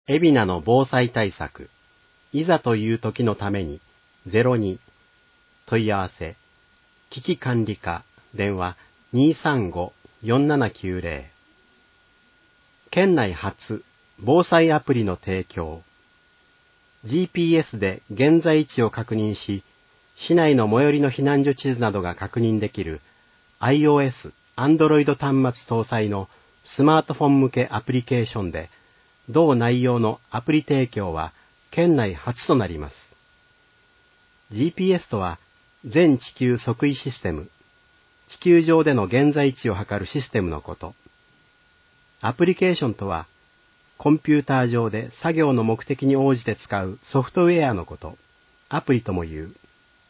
海老名の防災対策、いざという時のために、02、問い合わせ、危機管理課、電話235-4790。県内初、防災アプリの提供。GPS で現在位置を確認し、市内の最寄りの避難所地図などが確認できる iOS、Android 端末搭載のスマートフォン向けアプリケーションで、同内容のアプリ提供は県内初となります。GPS とは全地球測位システム、地球上での現在位置を測るシステムのこと。アプリケーションとは、コンピューター上で作業の目的に応じて使うソフトウェアのこと、アプリとも言う。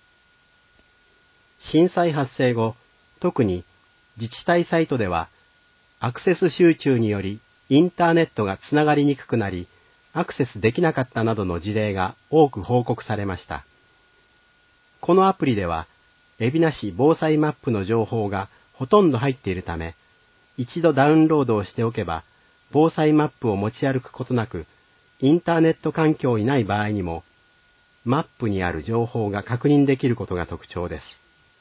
震災発生後、特に自治体サイトでは、アクセス集中によりインターネットがつながりにくくなり、アクセスできなかったなどの事例が多く報告されました。このアプリでは、海老名市防災マップの情報がほとんど入っているため、一度ダウンロードをしておけば、防災マップを持ち歩くことなく、インターネット環境にない場合にも、マップにある情報が確認できることが特徴です。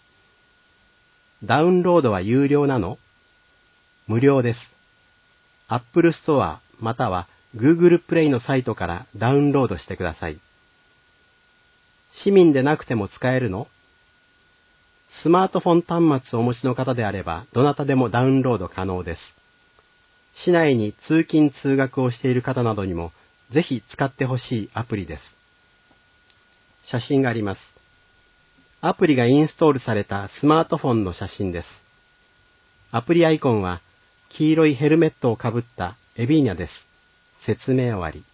ダウンロードは有料なの？無料です。Apple Store または Google Play のサイトからダウンロードしてください。市民でなくても使えるの？スマートフォン端末をお持ちの方であれば、どなたでもダウンロード可能です。市内に通勤通学をしている方などにも、ぜひ使ってほしいアプリです。写真があります。アプリがインストールされたスマートフォンの写真です。アプリアイコンは、黄色いヘルメットをかぶったエビーニャです。説明終わり。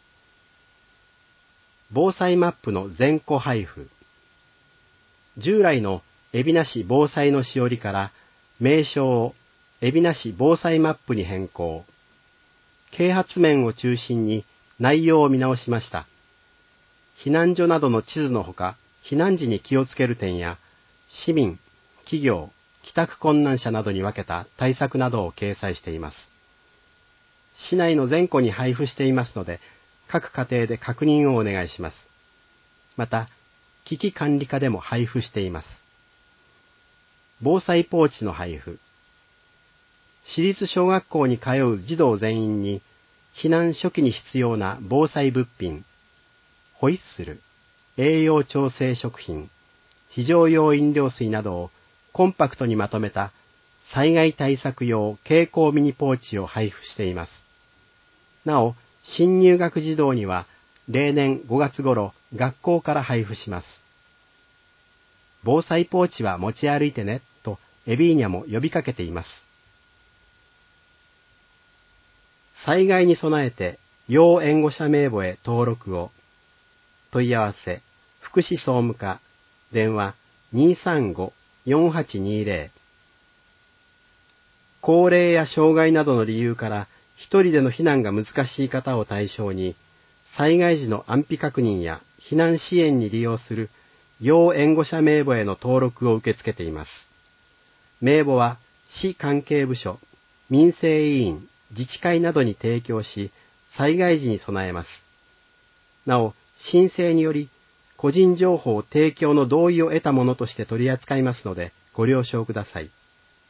防災マップの全戸配布。従来の海老名市防災のしおりから名称を海老名市防災マップに変更。啓発面を中心に内容を見直しました。避難所などの地図のほか、避難時に気をつける点や、市民、企業、帰宅困難者などに分けた対策などを掲載しています。市内の全戸に配布していますので、各家庭で確認をお願いします。また、危機管理課でも配布しています。防災ポーチの配布。市立小学校に通う児童全員に、避難初期に必要な防災物品、ホイッスル、栄養調整食品、非常用飲料水などをコンパクトにまとめた災害対策用携行ミニポーチを配布しています。なお、新入学児童には例年5月頃学校から配布します。防災ポーチは持ち歩いてねとエビーニャも呼びかけています。災害に備えて要援護者名簿へ登録を。問い合わせ、福祉総務課、電話235-4820。高齢や障害などの理由から一人での避難が難しい方を対象に、災害時の安否確認や避難支援に利用する要援護者名簿への登録を受け付けています。名簿は市関係部署、民生委員、自治会などに提供し、災害時に備えます。なお、申請により、個人情報提供の同意を得たものとして取り扱いますので、ご了承ください。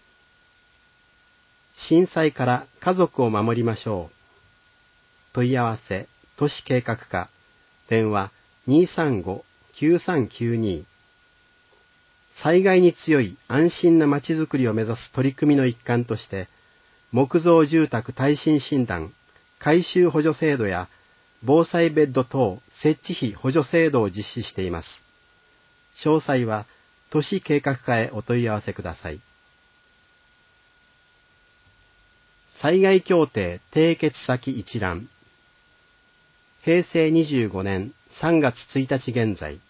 震災から家族を守りましょう。問い合わせ、都市計画課、電話235-9392。災害に強い安心なまちづくりを目指す取り組みの一環として、木造住宅耐震診断、改修補助制度や防災ベッド等設置費補助制度を実施しています。詳細は都市計画課へお問い合わせください。災害協定締結先一覧。平成25年3月1日現在。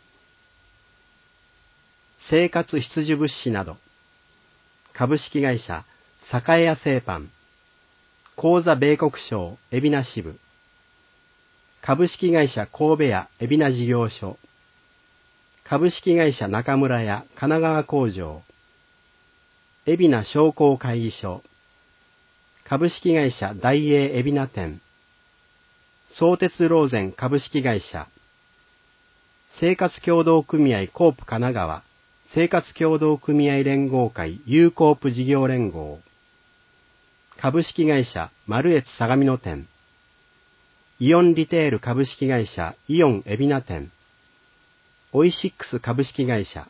生活必需物資など。株式会社栄屋製パン。口座米国商海老名支部。株式会社神戸屋海老名事業所。株式会社中村屋神奈川工場。海老名商工会議所。株式会社大英海老名店。 相鉄ローゼン株式会社、生活協同組合コープ神奈川、生活協同組合連合会 U コープ事業連合、株式会社マルエツ相模野店、イオンリテール株式会社イオン海老名店、オイシックス株式会社、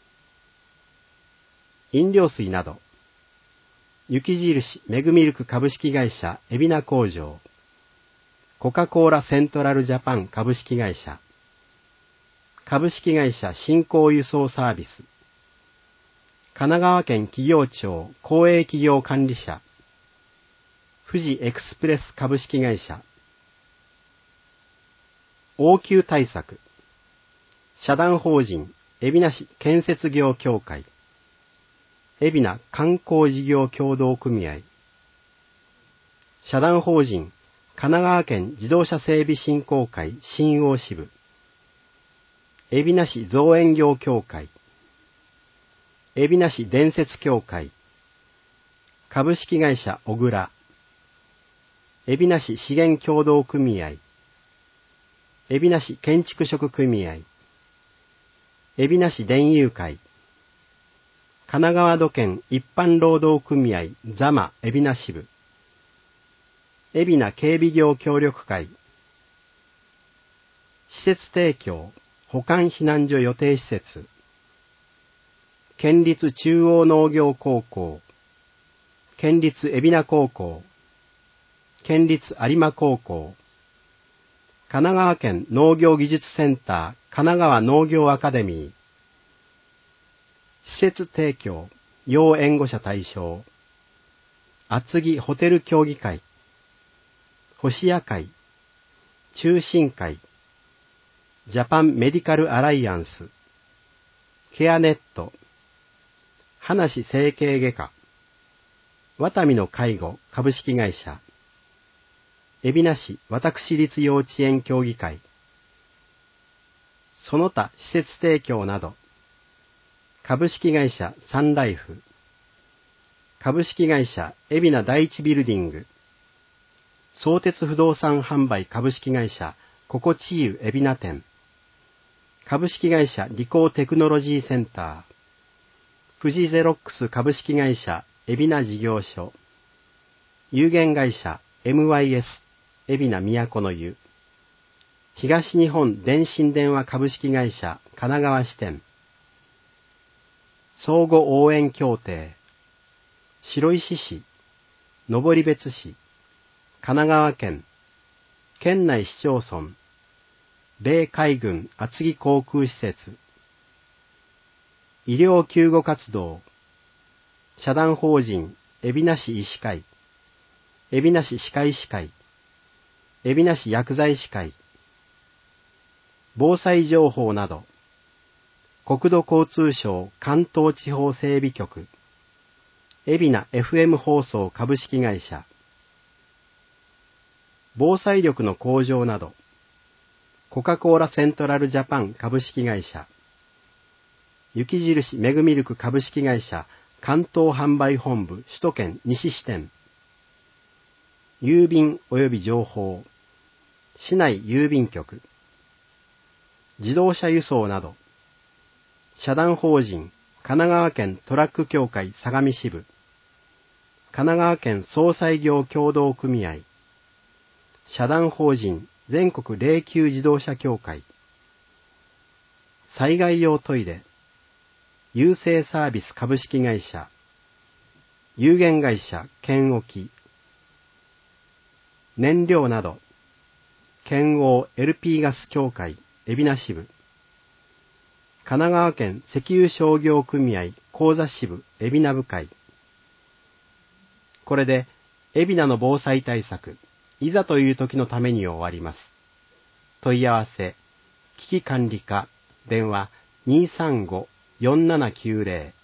飲料水など、雪印メグミルク株式会社海老名工場、コカ・コーラセントラルジャパン株式会社、株式会社新興輸送サービス、神奈川県企業庁公営企業管理者、富士エクスプレス株式会社、応急対策、社団法人海老名市建設業協会、海老名観光事業協同組合、社団法人神奈川県自動車整備振興会新大支部、海老名市造園業協会、海老名市伝説協会、株式会社小倉、海老名市資源協同組合、海老名市建築職組合、海老名市電友会、神奈川土建一般労働組合座間海老名支部、海老名警備業協力会、施設提供保管避難所予定施設、県立中央農業高校、県立海老名高校、県立有馬高校、神奈川県農業技術センター神奈川農業アカデミー、施設提供要援護者対象、厚木ホテル協議会、星屋会、中心会、ジャパンメディカルアライアンス、ケアネット、話整形外科、ワタミの介護株式会社、海老名市私立幼稚園協議会、その他施設提供など、株式会社サンライフ、株式会社海老名第一ビルディング、相鉄不動産販売株式会社心地湯海老名店、株式会社理工テクノロジーセンター、富士ゼロックス株式会社海老名事業所、有限会社 MYS 海老名都の湯、東日本電信電話株式会社神奈川支店、相互応援協定、白石市、登別市、神奈川県、県内市町村、米海軍厚木航空施設、医療救護活動、社団法人海老名市医師会、海老名市歯科医師会、海老名市薬剤師会、防災情報など、国土交通省関東地方整備局、海老名 FM 放送株式会社、防災力の向上など、コカ・コーラセントラルジャパン株式会社、雪印メグミルク株式会社関東販売本部首都圏西支店、郵便及び情報、市内郵便局、自動車輸送など、社団法人神奈川県トラック協会相模支部、神奈川県総裁業協同組合、社団法人全国霊柩自動車協会、災害用トイレ、郵政サービス株式会社、有限会社県沖、燃料など、県央 LP ガス協会海老名支部、神奈川県石油商業組合高座支部海老名部会。これで海老名の防災対策、いざという時のために終わります。問い合わせ、危機管理課、電話 235-4790